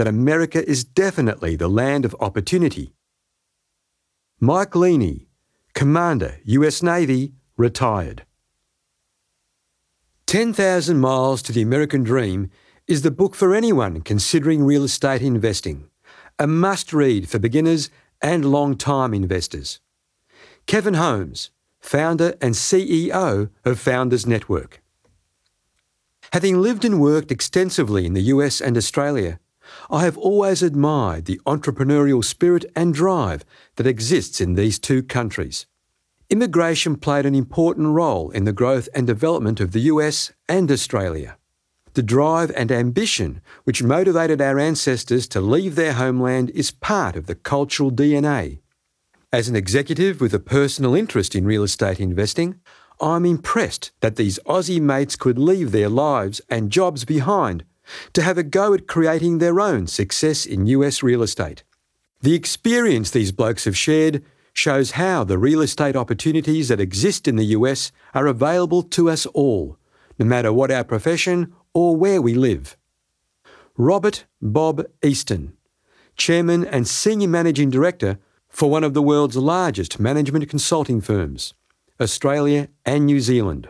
that America is definitely the land of opportunity. Mike Leaney, Commander, US Navy, retired. 10,000 Miles to the American Dream is the book for anyone considering real estate investing, a must-read for beginners and long-time investors. Kevin Holmes, founder and CEO of Founders Network. Having lived and worked extensively in the US and Australia, I have always admired the entrepreneurial spirit and drive that exists in these two countries. Immigration played an important role in the growth and development of the US and Australia. The drive and ambition which motivated our ancestors to leave their homeland is part of the cultural DNA. As an executive with a personal interest in real estate investing, I'm impressed that these Aussie mates could leave their lives and jobs behind to have a go at creating their own success in US real estate. The experience these blokes have shared shows how the real estate opportunities that exist in the US are available to us all, no matter what our profession or where we live. Robert Bob Easton, Chairman and Senior Managing Director for one of the world's largest management consulting firms, Australia and New Zealand.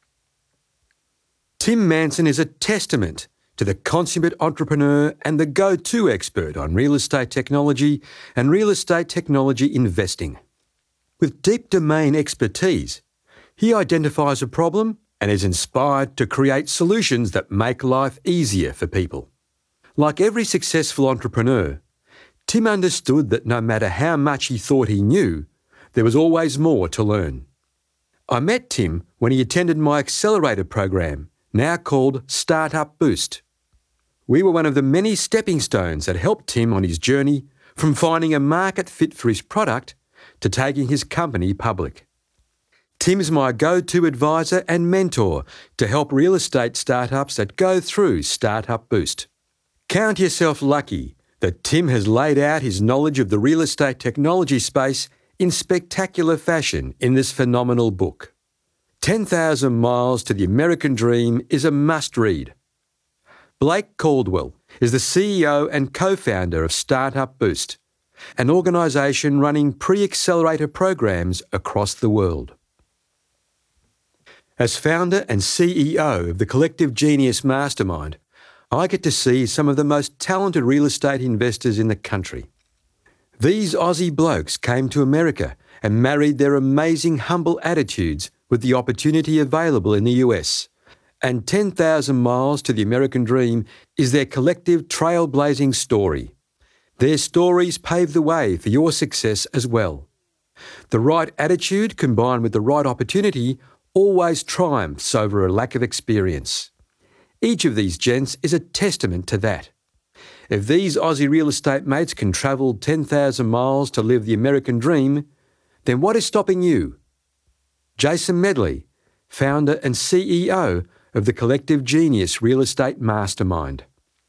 Tim Manson is a testament to the consummate entrepreneur and the go-to expert on real estate technology and real estate technology investing. With deep domain expertise, he identifies a problem and is inspired to create solutions that make life easier for people. Like every successful entrepreneur, Tim understood that no matter how much he thought he knew, there was always more to learn. I met Tim when he attended my accelerator program, now called Startup Boost. We were one of the many stepping stones that helped Tim on his journey from finding a market fit for his product to taking his company public. Tim's my go-to advisor and mentor to help real estate startups that go through Startup Boost. Count yourself lucky that Tim has laid out his knowledge of the real estate technology space in spectacular fashion in this phenomenal book. 10,000 Miles to the American Dream is a must-read. Blake Caldwell is the CEO and co-founder of Startup Boost, an organisation running pre-accelerator programs across the world. As founder and CEO of the Collective Genius Mastermind, I get to see some of the most talented real estate investors in the country. These Aussie blokes came to America and married their amazing humble attitudes with the opportunity available in the US. And 10,000 Miles to the American Dream is their collective trailblazing story. Their stories pave the way for your success as well. The right attitude combined with the right opportunity always triumphs over a lack of experience. Each of these gents is a testament to that. If these Aussie real estate mates can travel 10,000 miles to live the American dream, then what is stopping you? Jason Medley, founder and CEO of the Collective Genius Real Estate Mastermind.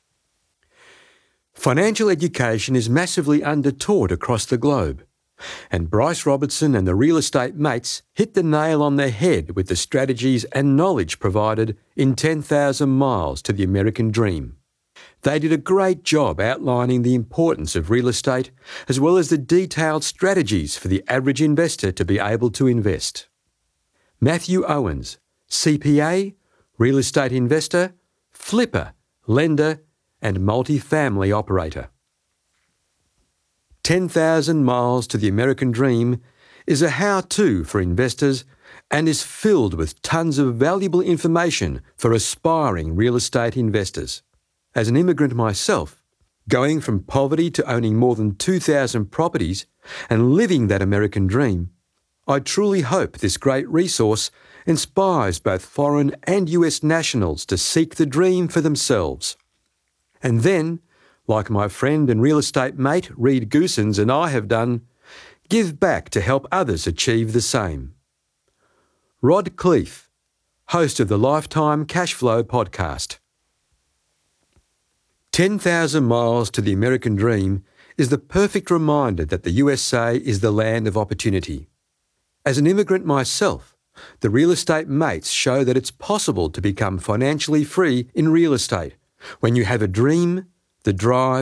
Financial education is massively under-taught across the globe, and Bryce Robertson and the real estate mates hit the nail on the head with the strategies and knowledge provided in 10,000 Miles to the American Dream. They did a great job outlining the importance of real estate as well as the detailed strategies for the average investor to be able to invest. Matthew Owens, CPA, real estate investor, flipper, lender, and multi-family operator. 10,000 Miles to the American Dream is a how-to for investors and is filled with tons of valuable information for aspiring real estate investors. As an immigrant myself, going from poverty to owning more than 2,000 properties and living that American dream, I truly hope this great resource inspires both foreign and US nationals to seek the dream for themselves. And then, like my friend and real estate mate Reed Goosens and I have done, give back to help others achieve the same. Rod Cleef, host of the Lifetime Cashflow podcast. 10,000 Miles to the American Dream is the perfect reminder that the USA is the land of opportunity. As an immigrant myself, the real estate mates show that it's possible to become financially free in real estate when you have a dream, the drive,